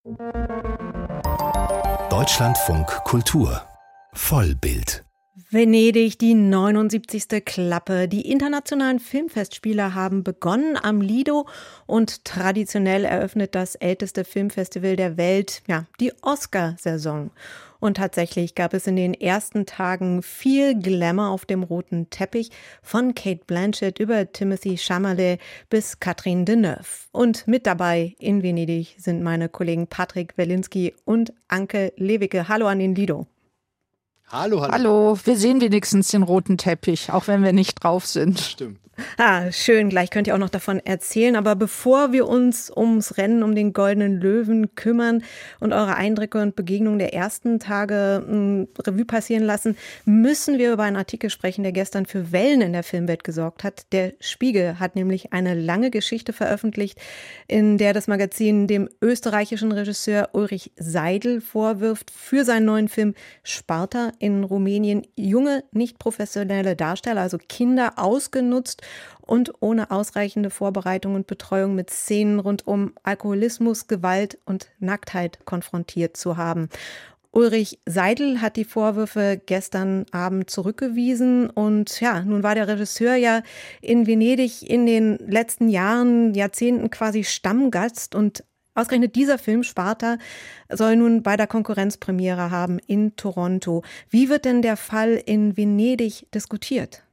Deutschlandfunk Kultur Vollbild. Venedig, die 79. Klappe. Die internationalen Filmfestspiele haben begonnen am Lido und traditionell eröffnet das älteste Filmfestival der Welt, die Oscar-Saison. Und tatsächlich gab es in den ersten Tagen viel Glamour auf dem roten Teppich, von Cate Blanchett über Timothée Chalamet bis Catherine Deneuve. Und mit dabei in Venedig sind meine Kollegen Patrick Welinski und Anke Lewicke. Hallo an den Lido. Hallo. Hallo, wir sehen wenigstens den roten Teppich, auch wenn wir nicht drauf sind. Stimmt. Schön, gleich könnt ihr auch noch davon erzählen. Aber bevor wir uns ums Rennen um den Goldenen Löwen kümmern und eure Eindrücke und Begegnungen der ersten Tage Revue passieren lassen, müssen wir über einen Artikel sprechen, der gestern für Wellen in der Filmwelt gesorgt hat. Der Spiegel hat nämlich eine lange Geschichte veröffentlicht, in der das Magazin dem österreichischen Regisseur Ulrich Seidel vorwirft, für seinen neuen Film Sparta in Rumänien junge, nicht professionelle Darsteller, also Kinder, ausgenutzt und ohne ausreichende Vorbereitung und Betreuung mit Szenen rund um Alkoholismus, Gewalt und Nacktheit konfrontiert zu haben. Ulrich Seidel hat die Vorwürfe gestern Abend zurückgewiesen und nun war der Regisseur ja in Venedig in den letzten Jahrzehnten quasi Stammgast und ausgerechnet dieser Film, Sparta, soll nun bei der Konkurrenzpremiere haben in Toronto. Wie wird denn der Fall in Venedig diskutiert?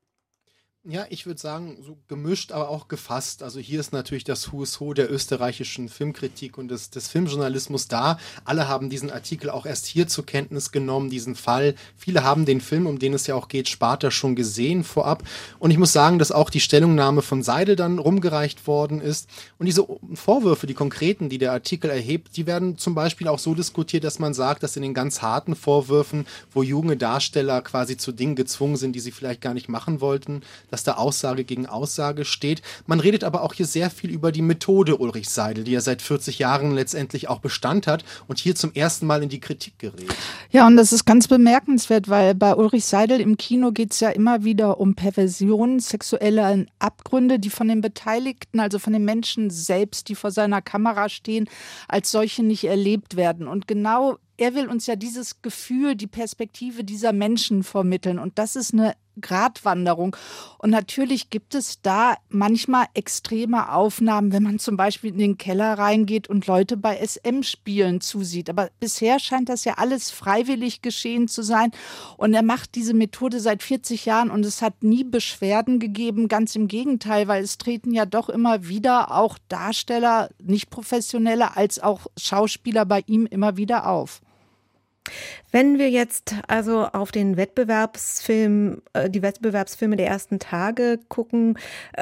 Ja, ich würde sagen, so gemischt, aber auch gefasst. Also hier ist natürlich das Who is Who der österreichischen Filmkritik und des Filmjournalismus da. Alle haben diesen Artikel auch erst hier zur Kenntnis genommen, diesen Fall. Viele haben den Film, um den es ja auch geht, Sparta, schon gesehen vorab. Und ich muss sagen, dass auch die Stellungnahme von Seidel dann rumgereicht worden ist. Und diese Vorwürfe, die konkreten, die der Artikel erhebt, die werden zum Beispiel auch so diskutiert, dass man sagt, dass in den ganz harten Vorwürfen, wo junge Darsteller quasi zu Dingen gezwungen sind, die sie vielleicht gar nicht machen wollten, dass da Aussage gegen Aussage steht. Man redet aber auch hier sehr viel über die Methode Ulrich Seidel, die ja seit 40 Jahren letztendlich auch Bestand hat und hier zum ersten Mal in die Kritik gerät. Ja, und das ist ganz bemerkenswert, weil bei Ulrich Seidel im Kino geht es ja immer wieder um Perversionen, sexuelle Abgründe, die von den Beteiligten, also von den Menschen selbst, die vor seiner Kamera stehen, als solche nicht erlebt werden. Und genau er will uns ja dieses Gefühl, die Perspektive dieser Menschen vermitteln. Und das ist eine Gratwanderung. Und natürlich gibt es da manchmal extreme Aufnahmen, wenn man zum Beispiel in den Keller reingeht und Leute bei SM-Spielen zusieht. Aber bisher scheint das ja alles freiwillig geschehen zu sein. Und er macht diese Methode seit 40 Jahren und es hat nie Beschwerden gegeben. Ganz im Gegenteil, weil es treten ja doch immer wieder auch Darsteller, nicht professionelle, als auch Schauspieler bei ihm immer wieder auf. Wenn wir jetzt also auf den Wettbewerbsfilm, die Wettbewerbsfilme der ersten Tage gucken,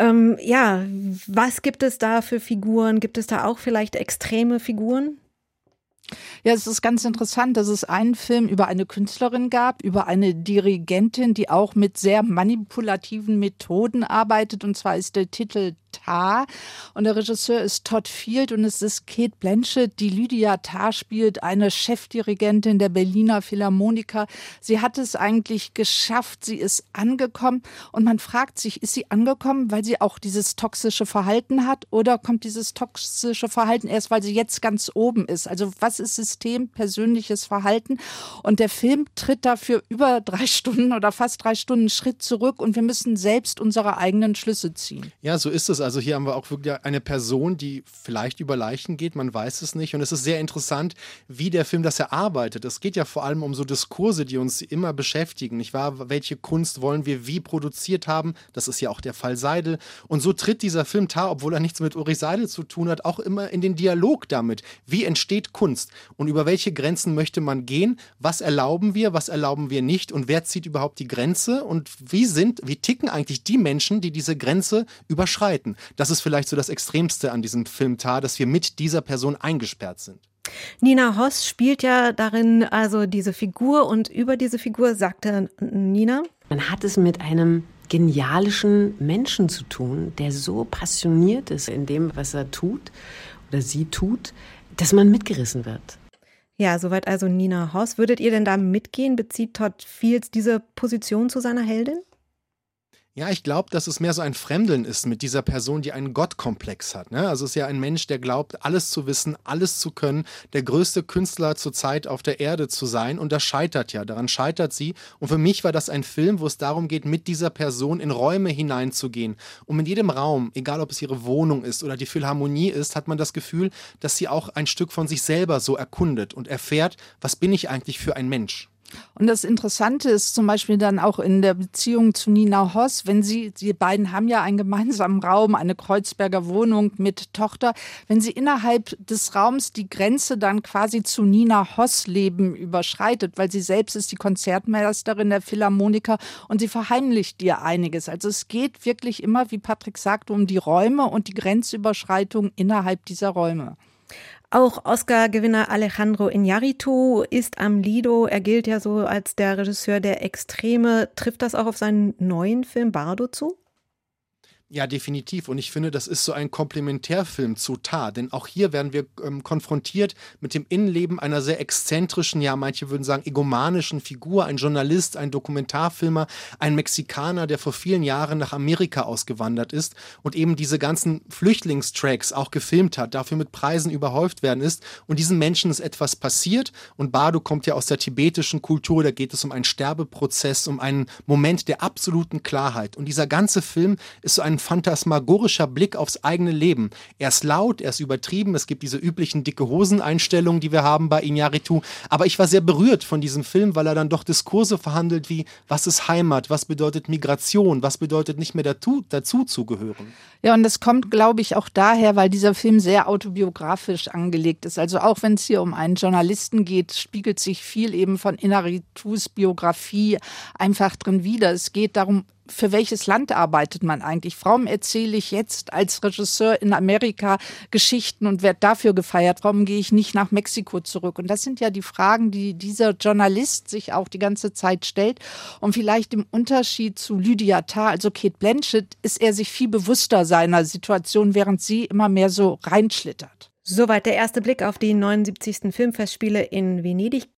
was gibt es da für Figuren? Gibt es da auch vielleicht extreme Figuren? Ja, es ist ganz interessant, dass es einen Film über eine Künstlerin gab, über eine Dirigentin, die auch mit sehr manipulativen Methoden arbeitet. Und zwar ist der Titel Tar und der Regisseur ist Todd Field und es ist Cate Blanchett, die Lydia Tar spielt, eine Chefdirigentin der Berliner Philharmoniker. Sie hat es eigentlich geschafft, sie ist angekommen und man fragt sich, ist sie angekommen, weil sie auch dieses toxische Verhalten hat oder kommt dieses toxische Verhalten erst, weil sie jetzt ganz oben ist? Also was ist System, persönliches Verhalten? Und der Film tritt dafür über 3 Stunden oder fast 3 Stunden Schritt zurück und wir müssen selbst unsere eigenen Schlüsse ziehen. Ja, so ist es. Also hier haben wir auch wirklich eine Person, die vielleicht über Leichen geht, man weiß es nicht. Und es ist sehr interessant, wie der Film das erarbeitet. Es geht ja vor allem um so Diskurse, die uns immer beschäftigen, nicht wahr? Welche Kunst wollen wir wie produziert haben? Das ist ja auch der Fall Seidel. Und so tritt dieser Film Tar, obwohl er nichts mit Ulrich Seidel zu tun hat, auch immer in den Dialog damit. Wie entsteht Kunst? Und über welche Grenzen möchte man gehen? Was erlauben wir nicht? Und wer zieht überhaupt die Grenze? Und wie ticken eigentlich die Menschen, die diese Grenze überschreiten? Das ist vielleicht so das Extremste an diesem Film Tar, dass wir mit dieser Person eingesperrt sind. Nina Hoss spielt ja darin also diese Figur und über diese Figur sagte Nina: Man hat es mit einem genialischen Menschen zu tun, der so passioniert ist in dem, was er tut oder sie tut, dass man mitgerissen wird. Ja, soweit also Nina Hoss. Würdet ihr denn da mitgehen? Bezieht Todd Fields diese Position zu seiner Heldin? Ja, ich glaube, dass es mehr so ein Fremdeln ist mit dieser Person, die einen Gottkomplex hat. Ne? Also es ist ja ein Mensch, der glaubt, alles zu wissen, alles zu können, der größte Künstler zurzeit auf der Erde zu sein. Und das scheitert ja, daran scheitert sie. Und für mich war das ein Film, wo es darum geht, mit dieser Person in Räume hineinzugehen. Und in jedem Raum, egal ob es ihre Wohnung ist oder die Philharmonie ist, hat man das Gefühl, dass sie auch ein Stück von sich selber so erkundet und erfährt, was bin ich eigentlich für ein Mensch? Und das Interessante ist zum Beispiel dann auch in der Beziehung zu Nina Hoss, wenn die beiden haben ja einen gemeinsamen Raum, eine Kreuzberger Wohnung mit Tochter, wenn sie innerhalb des Raums die Grenze dann quasi zu Nina Hoss Leben überschreitet, weil sie selbst ist die Konzertmeisterin der Philharmoniker und sie verheimlicht ihr einiges. Also es geht wirklich immer, wie Patrick sagte, um die Räume und die Grenzüberschreitung innerhalb dieser Räume. Auch Oscar-Gewinner Alejandro Iñárritu ist am Lido. Er gilt ja so als der Regisseur der Extreme. Trifft das auch auf seinen neuen Film Bardo zu? Ja, definitiv. Und ich finde, das ist so ein Komplementärfilm zu Tar. Denn auch hier werden wir konfrontiert mit dem Innenleben einer sehr exzentrischen, ja, manche würden sagen egomanischen Figur. Ein Journalist, ein Dokumentarfilmer, ein Mexikaner, der vor vielen Jahren nach Amerika ausgewandert ist und eben diese ganzen Flüchtlingstracks auch gefilmt hat, dafür mit Preisen überhäuft werden ist. Und diesen Menschen ist etwas passiert. Und Bardo kommt ja aus der tibetischen Kultur. Da geht es um einen Sterbeprozess, um einen Moment der absoluten Klarheit. Und dieser ganze Film ist so ein phantasmagorischer Blick aufs eigene Leben. Er ist laut, er ist übertrieben, es gibt diese üblichen dicke Hosen-Einstellungen, die wir haben bei Iñárritu, aber ich war sehr berührt von diesem Film, weil er dann doch Diskurse verhandelt wie, was ist Heimat, was bedeutet Migration, was bedeutet nicht mehr dazu zu gehören. Ja, und das kommt, glaube ich, auch daher, weil dieser Film sehr autobiografisch angelegt ist. Also auch wenn es hier um einen Journalisten geht, spiegelt sich viel eben von Iñárritus Biografie einfach drin wider. Es geht darum, für welches Land arbeitet man eigentlich? Warum erzähle ich jetzt als Regisseur in Amerika Geschichten und werde dafür gefeiert? Warum gehe ich nicht nach Mexiko zurück? Und das sind ja die Fragen, die dieser Journalist sich auch die ganze Zeit stellt. Und vielleicht im Unterschied zu Lydia Tarr, also Cate Blanchett, ist er sich viel bewusster seiner Situation, während sie immer mehr so reinschlittert. Soweit der erste Blick auf die 79. Filmfestspiele in Venedig.